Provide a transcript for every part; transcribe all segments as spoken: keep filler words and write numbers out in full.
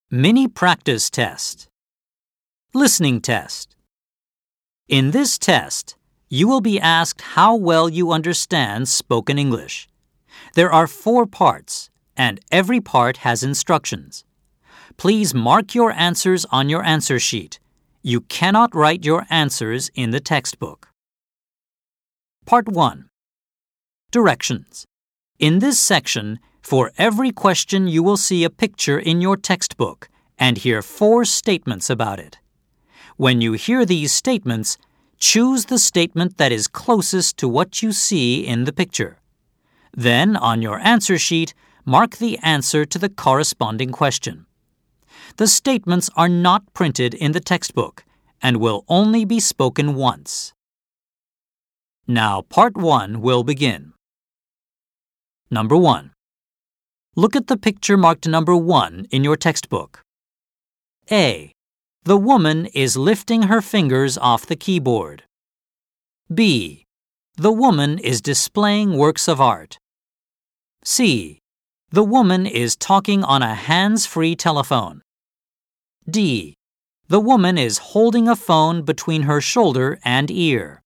Mini practice test. Listening test. In this test, you will be asked how well you understand spoken English. There are four parts, and every part has instructions. Please mark your answers on your answer sheet. You cannot write your answers in the textbook. Part one. Directions. In this section, for every question you will see a picture in your textbook and hear four statements about it. When you hear these statements, choose the statement that is closest to what you see in the picture. Then, on your answer sheet, mark the answer to the corresponding question. The statements are not printed in the textbook and will only be spoken once. Now, part one will begin. Number one. Look at the picture marked number one in your textbook. A. The woman is lifting her fingers off the keyboard. B. The woman is displaying works of art. C. The woman is talking on a hands-free telephone. D. The woman is holding a phone between her shoulder and ear.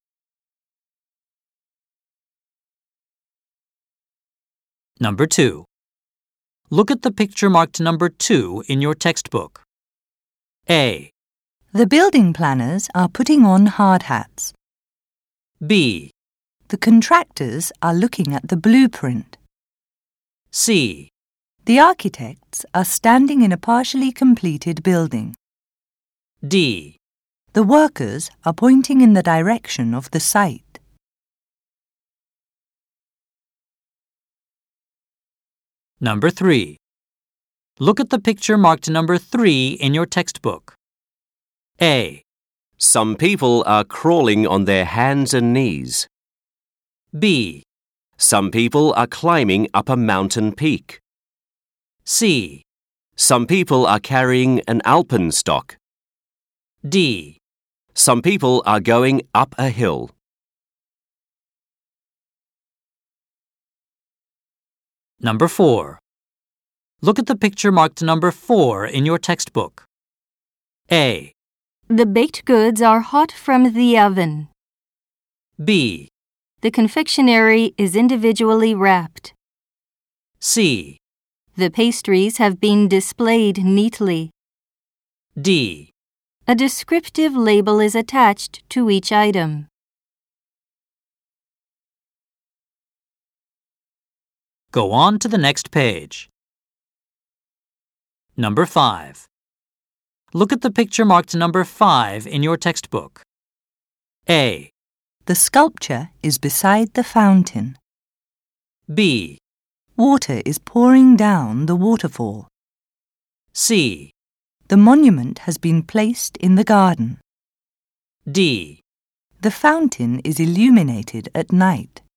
Number two. Look at the picture marked number two in your textbook. A. The building planners are putting on hard hats. B. The contractors are looking at the blueprint. C. The architects are standing in a partially completed building. D. The workers are pointing in the direction of the site. Number three. Look at the picture marked number three in your textbook. A. Some people are crawling on their hands and knees. B. Some people are climbing up a mountain peak. C. Some people are carrying an alpenstock. D. Some people are going up a hill. Number four. Look at the picture marked number four in your textbook. A. The baked goods are hot from the oven. B. The confectionery is individually wrapped. C. The pastries have been displayed neatly. D. A descriptive label is attached to each item. Go on to the next page. Number five. Look at the picture marked number five in your textbook. A. The sculpture is beside the fountain. B. Water is pouring down the waterfall. C. The monument has been placed in the garden. D. The fountain is illuminated at night.